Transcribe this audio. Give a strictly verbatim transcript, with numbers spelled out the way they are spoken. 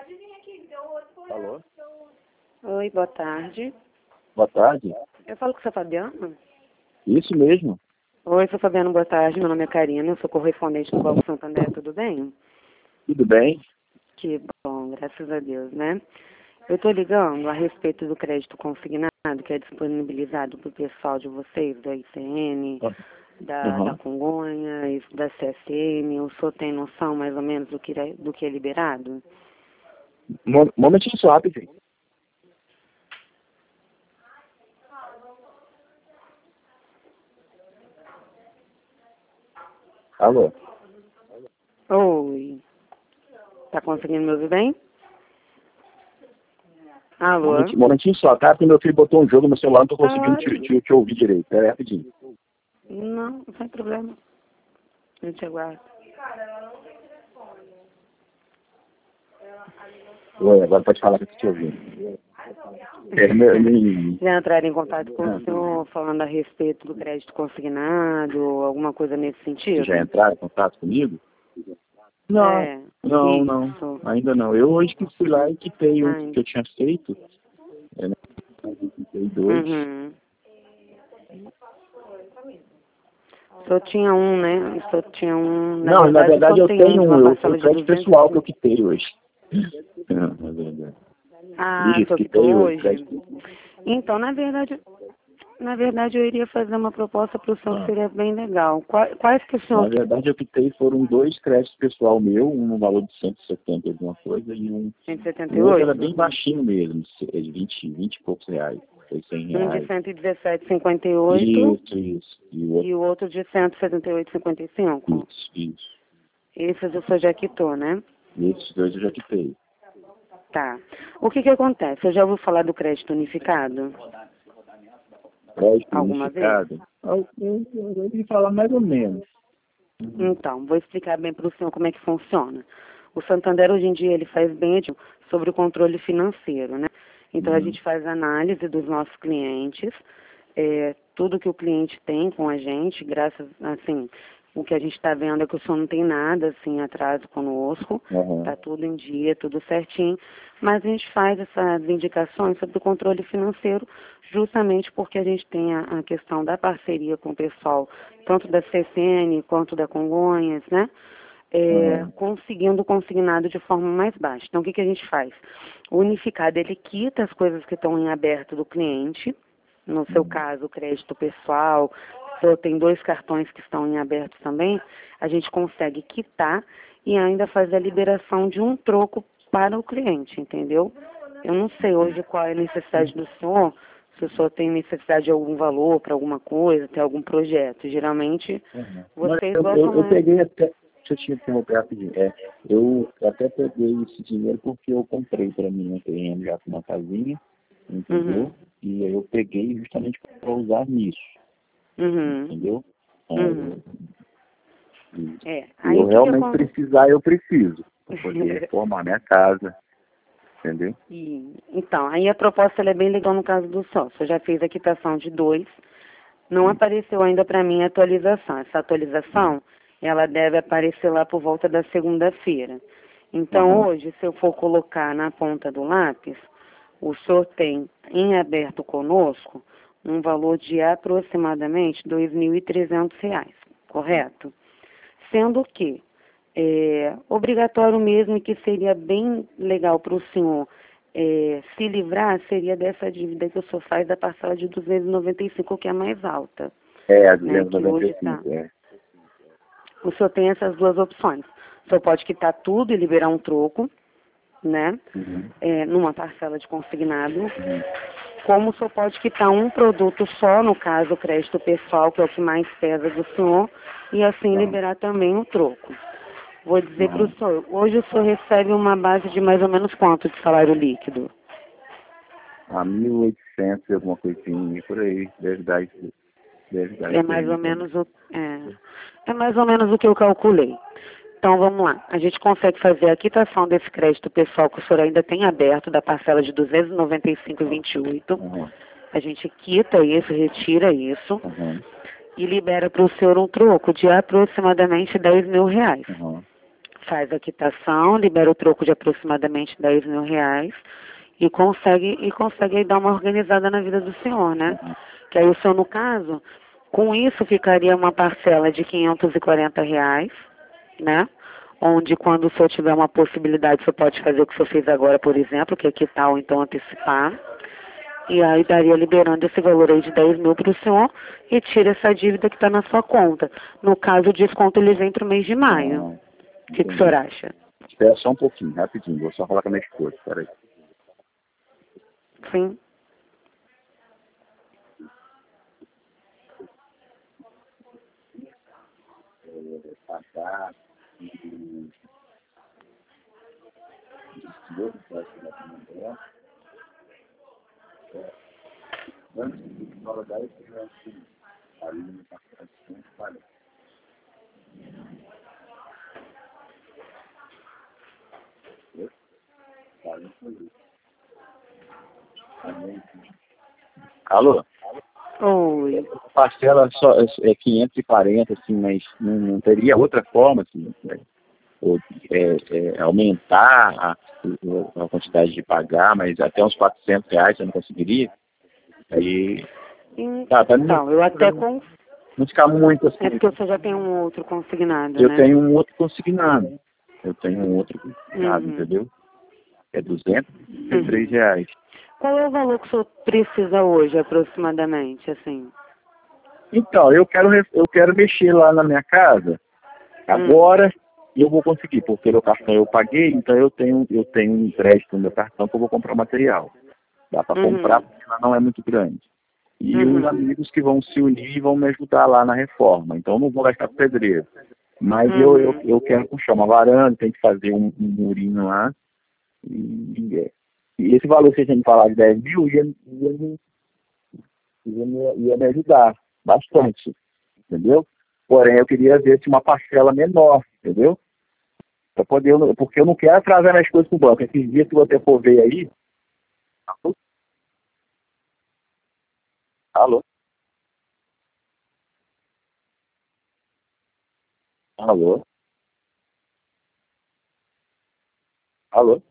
Alô? Oi, boa tarde. Boa tarde. Eu falo com o seu Fabiano? Isso mesmo. Oi, seu Fabiano, boa tarde. Meu nome é Karina, eu sou correspondente do Banco Santander, tudo bem? Tudo bem? Que bom, graças a Deus, né? Eu estou ligando a respeito do crédito consignado que é disponibilizado para o pessoal de vocês, da I C N, da, Uhum. da Congonhas, da C S M. O senhor tem noção mais ou menos do que é, do que é liberado? Um momentinho só, rapidinho. Alô? Oi. Tá conseguindo me ouvir bem? Alô? Momentinho, momentinho só, tá? Porque meu filho botou um jogo no celular, não tô conseguindo Ah, te, te, te ouvir direito. Pera aí, rapidinho. não, não tem problema. A gente aguarda. Oi, agora pode falar que eu tô te ouvindo. É, meu, meu- Já entraram em contato com Ah, o senhor falando a respeito do crédito consignado, alguma coisa nesse Vocês já sentido? entraram em contato comigo? Não, É, não, não. isso. Ainda não. Eu hoje que fui lá e quitei um Ai, que eu tinha feito. É, né? Eu quitei dois. uhum. O senhor tinha um, né? O senhor tinha um, na Não, na verdade o verdade senhor eu tem um tenho de um, uma eu, foi parcela o de crédito duzentos. pessoal que eu quitei hoje. É, na verdade. Ah, o Isso, senhor quitou quitei hoje, hoje? crédito. Então, na verdade, na verdade eu iria fazer uma proposta para o senhor que Ah, seria bem legal. Quais, quais que o senhor... na verdade eu quitei foram dois créditos pessoal meu, um no valor de cento e setenta e alguma coisa e um, cento e setenta o e outro era oito? bem baixinho mesmo, vinte, vinte e poucos reais, foi cem Um de reais. cento e dezessete vírgula cinquenta e oito Isso, isso. E o outro, e o outro de cento e setenta e oito vírgula cinquenta e cinco. isso, isso. Esses o senhor já quitou, né? Esses dois eu já quitei. Tá. O que que acontece? Eu já ouviu falar do crédito unificado? Crédito Alguma vez? unificado? Eu, eu, eu ouvi falar mais ou menos. Então, vou explicar bem para o senhor como é que funciona. O Santander, hoje em dia, ele faz bem sobre o controle financeiro, né? Então, a Uhum. gente faz análise dos nossos clientes, é, tudo que o cliente tem com a gente, graças, assim, o que a gente está vendo é que o senhor não tem nada, assim, atraso conosco, Uhum. está tudo em dia, tudo certinho, mas a gente faz essas indicações sobre o controle financeiro justamente porque a gente tem a, a questão da parceria com o pessoal, tanto da C C N quanto da Congonhas, né? É, Uhum. conseguindo o consignado de forma mais baixa. Então, o que, que a gente faz? O unificado, ele quita as coisas que estão em aberto do cliente, no seu Uhum. caso, o crédito pessoal, se eu tenho dois cartões que estão em aberto também, a gente consegue quitar e ainda fazer a liberação de um troco para o cliente, entendeu? Eu não sei hoje qual é a necessidade do senhor, se o senhor tem necessidade de algum valor para alguma coisa, tem algum projeto. Geralmente, Uhum. Mas vocês eu, eu, gostam eu mais. peguei até. Deixa eu te interromper rapidinho. É, eu até peguei esse dinheiro porque eu comprei para mim um terreno já com uma casinha, Uhum, entendeu? E aí eu peguei justamente para usar nisso, uhum, entendeu? uhum. Aí, e- É, se aí eu o que que realmente acontece? precisar, eu preciso, para poder reformar minha casa, entendeu? E, então, aí a proposta ela é bem legal no caso do sócio. Eu já fiz a quitação de dois, não Hum, apareceu ainda para mim a atualização. Essa hum, atualização, ela deve aparecer lá por volta da segunda-feira. Então, aham, hoje, se eu for colocar na ponta do lápis, o senhor tem em aberto conosco um valor de aproximadamente dois mil e trezentos reais, correto? Sendo que é obrigatório mesmo e que seria bem legal para o senhor é, se livrar, seria dessa dívida que o senhor faz da parcela de duzentos e noventa e cinco, que é a mais alta, É, a né, que hoje está. duzentos e noventa e cinco, é. O senhor tem essas duas opções. O senhor pode quitar tudo e liberar um troco, né, Uhum, é, numa parcela de consignado, uhum, como o senhor pode quitar um produto só, no caso o crédito pessoal, que é o que mais pesa do senhor, e assim tá, liberar também o troco. Vou dizer para o uhum. senhor, hoje o senhor recebe uma base de mais ou menos quanto de salário líquido? A mil e oitocentos e alguma coisinha, por aí, deve dar isso, deve dar É isso mais aí, ou então. menos o, é, é mais ou menos o que eu calculei. Então vamos lá, a gente consegue fazer a quitação desse crédito pessoal que o senhor ainda tem aberto, da parcela de duzentos e noventa e cinco vírgula vinte e oito. Uhum, A gente quita isso, retira isso uhum, e libera para o senhor um troco de aproximadamente dez mil reais. uhum. faz a quitação, libera o troco de aproximadamente dez mil reais e consegue, e consegue aí dar uma organizada na vida do senhor, né? Que aí o senhor, no caso, com isso ficaria uma parcela de quinhentos e quarenta reais, né? Onde quando o senhor tiver uma possibilidade, o senhor pode fazer o que o senhor fez agora, por exemplo, que é quitar ou então antecipar. E aí daria liberando esse valor aí de dez mil para o senhor e tira essa dívida que está na sua conta. No caso, o desconto ele vem para o mês de maio. Não, O que, que o senhor acha? espera só um pouquinho, rapidinho. Vou só falar com a minha esposa, peraí. Sim. Passar antes de falar da ali no participação, vale. Alô? Oi. Parcela só é quinhentos e quarenta, assim, mas não, não teria outra forma, assim, né? Ou, é, é, aumentar a, a quantidade de pagar, mas até uns quatrocentos reais eu não conseguiria. Aí, tá, pra mim, Então, eu até com... não ficar muito assim. É porque você já tem um outro consignado, Eu né? tenho um outro consignado. Eu tenho um outro consignado, Uhum. entendeu? É duzentos e Uhum. três reais. Qual é o valor que o senhor precisa hoje, aproximadamente, assim? Então, eu quero, re- eu quero mexer lá na minha casa agora e eu vou conseguir, porque meu cartão eu paguei, então eu tenho, eu tenho um empréstimo no meu cartão que eu vou comprar material. Dá para Uhum. comprar porque ela não é muito grande. E os Uhum. amigos que vão se unir e vão me ajudar lá na reforma. Então eu não vou gastar com pedreiro. Mas eu, eu, Uhum. eu quero puxar uma varanda, tem que fazer um, um murinho lá. E, e esse valor que você tinha me falado de dez mil ia, ia, me- ia, me, ia me ajudar bastante, entendeu? Porém, eu queria ver se uma parcela menor, entendeu? Pra poder, porque eu não quero atrasar minhas coisas com o banco. Esses dias que você for ver aí. Alô? Alô? Alô? Alô?